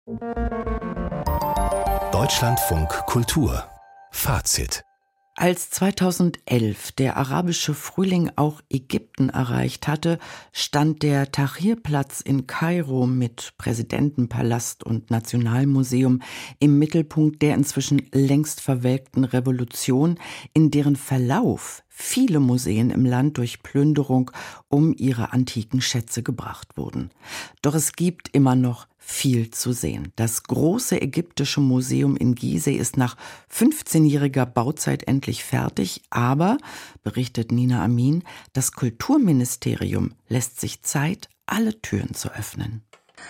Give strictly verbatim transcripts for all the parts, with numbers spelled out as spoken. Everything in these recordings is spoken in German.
Deutschlandfunk Kultur Fazit. Als zweitausendelf der arabische Frühling auch Ägypten erreicht hatte, stand der Tahrir-Platz in Kairo mit Präsidentenpalast und Nationalmuseum im Mittelpunkt der inzwischen längst verwelkten Revolution, in deren Verlauf viele Museen im Land durch Plünderung um ihre antiken Schätze gebracht wurden. Doch es gibt immer noch viel zu sehen. Das große ägyptische Museum in Gizeh ist nach fünfzehnjähriger Bauzeit endlich fertig, aber, berichtet Nina Amin, das Kulturministerium lässt sich Zeit, alle Türen zu öffnen.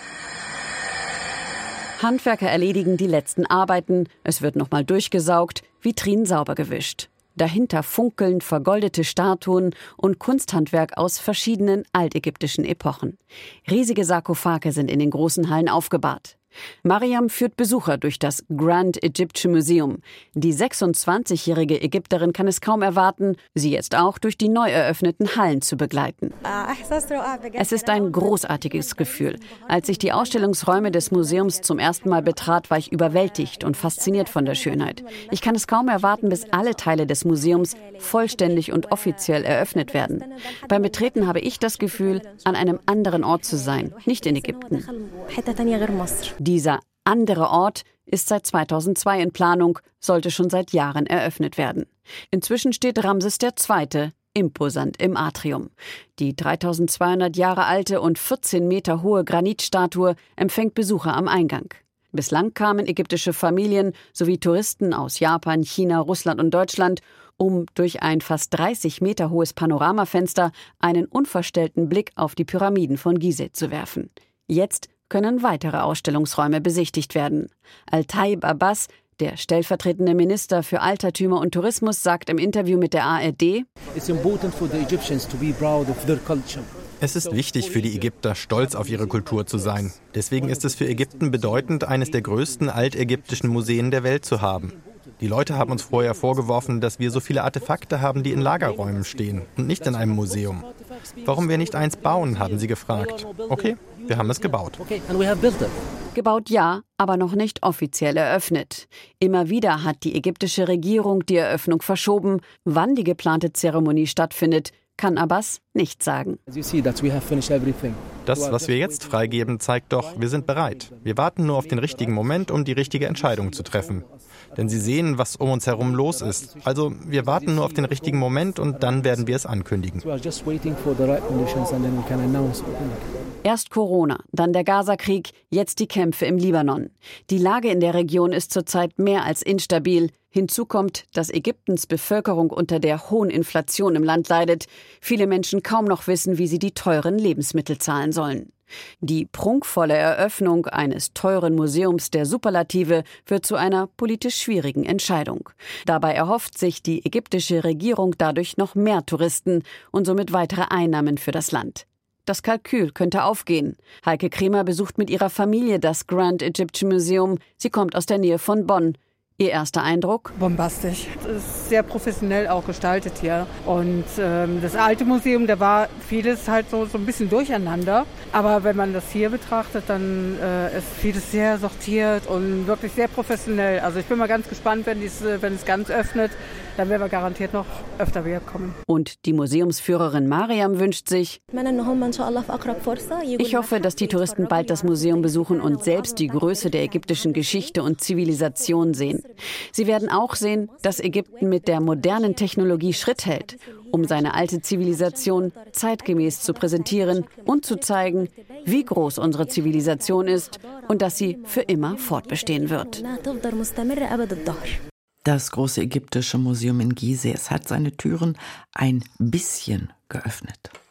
Handwerker erledigen die letzten Arbeiten, es wird nochmal durchgesaugt, Vitrinen sauber gewischt. Dahinter funkeln vergoldete Statuen und Kunsthandwerk aus verschiedenen altägyptischen Epochen. Riesige Sarkophage sind in den großen Hallen aufgebahrt. Mariam führt Besucher durch das Grand Egyptian Museum. Die sechsundzwanzigjährige Ägypterin kann es kaum erwarten, sie jetzt auch durch die neu eröffneten Hallen zu begleiten. Es ist ein großartiges Gefühl. Als ich die Ausstellungsräume des Museums zum ersten Mal betrat, war ich überwältigt und fasziniert von der Schönheit. Ich kann es kaum erwarten, bis alle Teile des Museums vollständig und offiziell eröffnet werden. Beim Betreten habe ich das Gefühl, an einem anderen Ort zu sein, nicht in Ägypten. Dieser andere Ort ist seit zweitausendzwei in Planung, sollte schon seit Jahren eröffnet werden. Inzwischen steht Ramses der Zweite imposant im Atrium. Die dreitausendzweihundert Jahre alte und vierzehn Meter hohe Granitstatue empfängt Besucher am Eingang. Bislang kamen ägyptische Familien sowie Touristen aus Japan, China, Russland und Deutschland, um durch ein fast dreißig Meter hohes Panoramafenster einen unverstellten Blick auf die Pyramiden von Gizeh zu werfen. Jetzt können weitere Ausstellungsräume besichtigt werden. Al-Taib Abbas, der stellvertretende Minister für Altertümer und Tourismus, sagt im Interview mit der A R D: Es ist wichtig für die Ägypter, stolz auf ihre Kultur zu sein. Deswegen ist es für Ägypten bedeutend, eines der größten altägyptischen Museen der Welt zu haben. Die Leute haben uns vorher vorgeworfen, dass wir so viele Artefakte haben, die in Lagerräumen stehen und nicht in einem Museum. Warum wir nicht eins bauen, haben sie gefragt. Okay, wir haben es gebaut. Gebaut ja, aber noch nicht offiziell eröffnet. Immer wieder hat die ägyptische Regierung die Eröffnung verschoben. Wann die geplante Zeremonie stattfindet, kann Abbas nicht sagen. Das, was wir jetzt freigeben, zeigt doch, wir sind bereit. Wir warten nur auf den richtigen Moment, um die richtige Entscheidung zu treffen. Denn Sie sehen, was um uns herum los ist. Also wir warten nur auf den richtigen Moment und dann werden wir es ankündigen. Erst Corona, dann der Gaza-Krieg, jetzt die Kämpfe im Libanon. Die Lage in der Region ist zurzeit mehr als instabil. Hinzu kommt, dass Ägyptens Bevölkerung unter der hohen Inflation im Land leidet. Viele Menschen kaum noch wissen, wie sie die teuren Lebensmittel zahlen sollen. Die prunkvolle Eröffnung eines teuren Museums der Superlative wird zu einer politisch schwierigen Entscheidung. Dabei erhofft sich die ägyptische Regierung dadurch noch mehr Touristen und somit weitere Einnahmen für das Land. Das Kalkül könnte aufgehen. Heike Kremer besucht mit ihrer Familie das Grand Egyptian Museum. Sie kommt aus der Nähe von Bonn. Ihr erster Eindruck? Bombastisch. Es ist sehr professionell auch gestaltet hier. Und ähm, das alte Museum, da war vieles halt so, so ein bisschen durcheinander. Aber wenn man das hier betrachtet, dann äh, ist vieles sehr sortiert und wirklich sehr professionell. Also ich bin mal ganz gespannt, wenn, dies, wenn es ganz öffnet, dann werden wir garantiert noch öfter wiederkommen. Und die Museumsführerin Mariam wünscht sich: Ich hoffe, dass die Touristen bald das Museum besuchen und selbst die Größe der ägyptischen Geschichte und Zivilisation sehen. Sie werden auch sehen, dass Ägypten mit der modernen Technologie Schritt hält, um seine alte Zivilisation zeitgemäß zu präsentieren und zu zeigen, wie groß unsere Zivilisation ist und dass sie für immer fortbestehen wird. Das große ägyptische Museum in Gizeh, es hat seine Türen ein bisschen geöffnet.